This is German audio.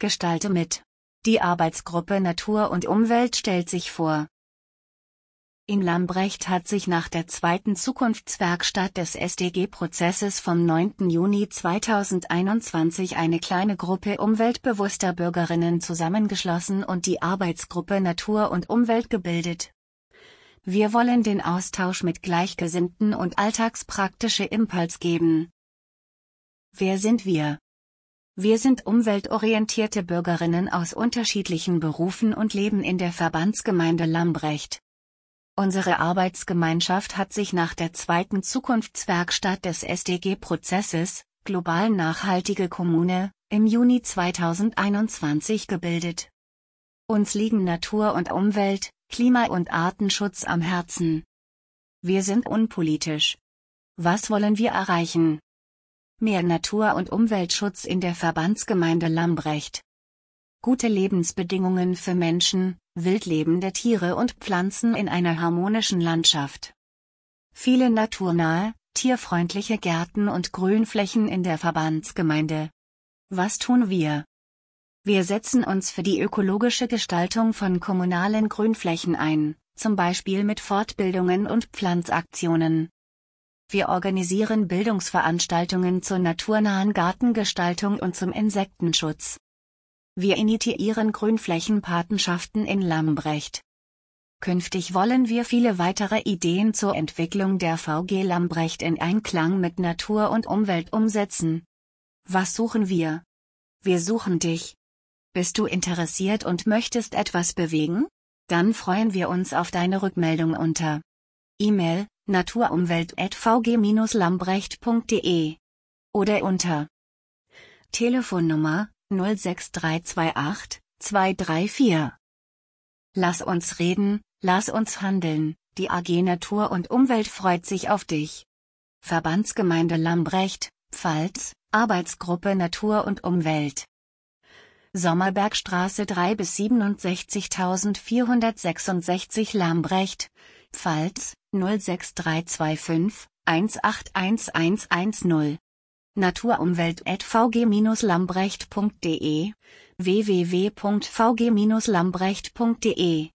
Gestalte mit. Die Arbeitsgruppe Natur und Umwelt stellt sich vor. In Lambrecht hat sich nach der zweiten Zukunftswerkstatt des SDG-Prozesses vom 9. Juni 2021 eine kleine Gruppe umweltbewusster Bürgerinnen zusammengeschlossen und die Arbeitsgruppe Natur und Umwelt gebildet. Wir wollen den Austausch mit Gleichgesinnten und alltagspraktische Impuls geben. Wer sind wir? Wir sind umweltorientierte Bürgerinnen aus unterschiedlichen Berufen und leben in der Verbandsgemeinde Lambrecht. Unsere Arbeitsgemeinschaft hat sich nach der zweiten Zukunftswerkstatt des SDG-Prozesses, Global Nachhaltige Kommune, im Juni 2021 gebildet. Uns liegen Natur und Umwelt, Klima- und Artenschutz am Herzen. Wir sind unpolitisch. Was wollen wir erreichen? Mehr Natur- und Umweltschutz in der Verbandsgemeinde Lambrecht. Gute Lebensbedingungen für Menschen, wildlebende Tiere und Pflanzen in einer harmonischen Landschaft. Viele naturnahe, tierfreundliche Gärten und Grünflächen in der Verbandsgemeinde. Was tun wir? Wir setzen uns für die ökologische Gestaltung von kommunalen Grünflächen ein, zum Beispiel mit Fortbildungen und Pflanzaktionen. Wir organisieren Bildungsveranstaltungen zur naturnahen Gartengestaltung und zum Insektenschutz. Wir initiieren Grünflächenpatenschaften in Lambrecht. Künftig wollen wir viele weitere Ideen zur Entwicklung der VG Lambrecht in Einklang mit Natur und Umwelt umsetzen. Was suchen wir? Wir suchen dich. Bist du interessiert und möchtest etwas bewegen? Dann freuen wir uns auf deine Rückmeldung unter E-Mail naturumwelt@vg-lambrecht.de oder unter Telefonnummer 06328 234. Lass uns reden, lass uns handeln, die AG Natur und Umwelt freut sich auf dich. Verbandsgemeinde Lambrecht, Pfalz, Arbeitsgruppe Natur und Umwelt. Sommerbergstraße 3 bis 67.466 Lambrecht, Pfalz, 06325 1811110. naturumwelt@vg-lambrecht.de, www.vg-lambrecht.de